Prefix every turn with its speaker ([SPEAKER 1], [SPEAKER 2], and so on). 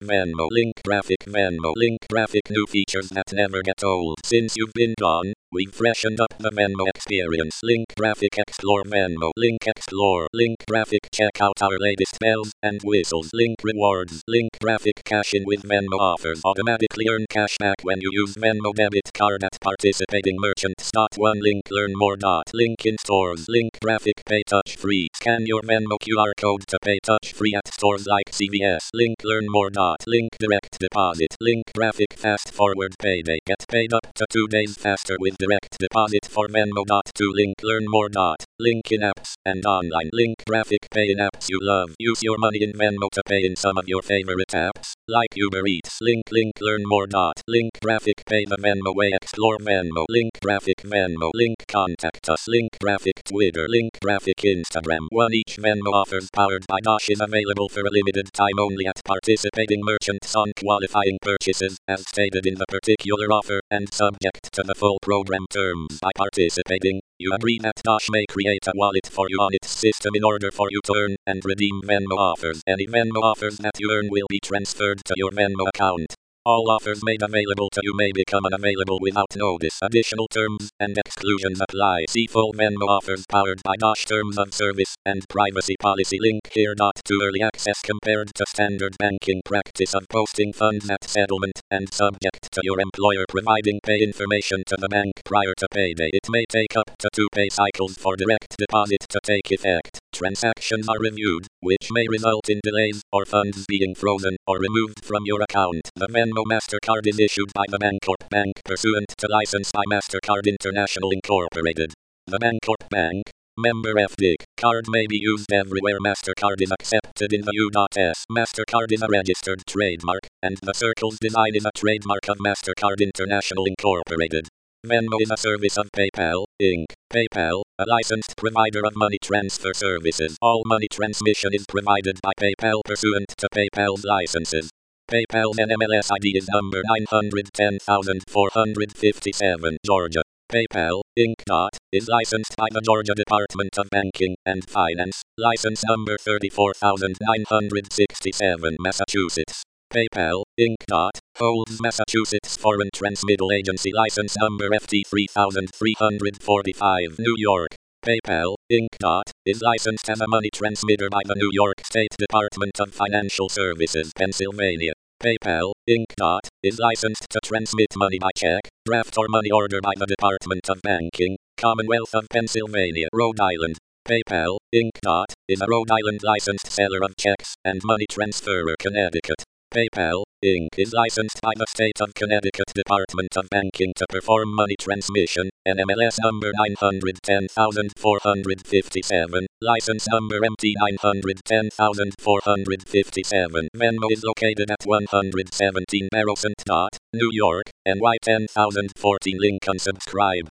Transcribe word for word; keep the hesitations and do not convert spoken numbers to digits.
[SPEAKER 1] Venmo link graphic Venmo link graphic new features that never get old. Since you've been gone, we've freshened up the Venmo experience. Link graphic explore Venmo link explore link graphic check out our latest bells and whistles. Link rewards link graphic cash in with Venmo offers. Automatically earn cash back when you use Venmo debit card at participating merchants. Dot one link learn more. Dot link in stores. Link graphic pay touch free. Scan your Venmo Q R code to pay touch free at stores like C V S. Link learn more. Dot link direct deposit. Link graphic fast forward payday. Get paid up to two days faster with direct deposit for Venmo. Dot two link learn more. Dot link in apps and online. Link graphic pay in apps you love. Use your money in Venmo to pay in some of your favorite apps like Uber Eats. Link link learn more. Dot link graphic pay the Venmo way. Explore Venmo. Link graphic Venmo. Link contact us. Link graphic Twitter. Link graphic Instagram. One each Venmo offers powered by Dash is available for a limited time only at participating merchants on qualifying purchases as stated in the particular offer and subject to the full program terms. By participating, you agree that Dash may create a wallet for you on its system in order for you to earn and redeem Venmo offers. Any Venmo offers that you earn will be transferred to your Venmo account. All offers made available to you may become unavailable without notice. Additional terms and exclusions apply. See full Venmo offers powered by Dash terms of service and privacy policy link here. To early access compared to standard banking practice of posting funds at settlement and subject to your employer providing pay information to the bank prior to payday. It may take up to two pay cycles for direct deposit to take effect. Transactions are reviewed, which may result in delays or funds being frozen or removed from your account. The Venmo MasterCard is issued by the Bancorp Bank pursuant to license by MasterCard International Incorporated. The Bancorp Bank, member F D I C. Card may be used everywhere MasterCard is accepted in the U S MasterCard is a registered trademark, and the circle's design is a trademark of MasterCard International Incorporated. Venmo is a service of PayPal, Incorporated. PayPal, a licensed provider of money transfer services. All money transmission is provided by PayPal pursuant to PayPal's licenses. PayPal's N M L S I D is number nine hundred ten thousand four hundred fifty-seven, Georgia. PayPal, Incorporated, is licensed by the Georgia Department of Banking and Finance, license number thirty-four thousand nine hundred sixty-seven, Massachusetts. PayPal, Incorporated, holds Massachusetts Foreign Transmittal Agency license number F T three thousand three hundred forty-five, New York. PayPal, Incorporated, is licensed as a money transmitter by the New York State Department of Financial Services, Pennsylvania. PayPal, Incorporated, is licensed to transmit money by check, draft or money order by the Department of Banking, Commonwealth of Pennsylvania, Rhode Island. PayPal, Incorporated, is a Rhode Island licensed seller of checks and money transferer, Connecticut. PayPal, Incorporated, is licensed by the State of Connecticut Department of Banking to perform money transmission, N M L S number nine hundred ten thousand four hundred fifty-seven, license number M T nine hundred ten thousand four hundred fifty-seven. Venmo is located at one hundred seventeen Barrowsant. New York, N Y ten thousand fourteen. Link unsubscribe.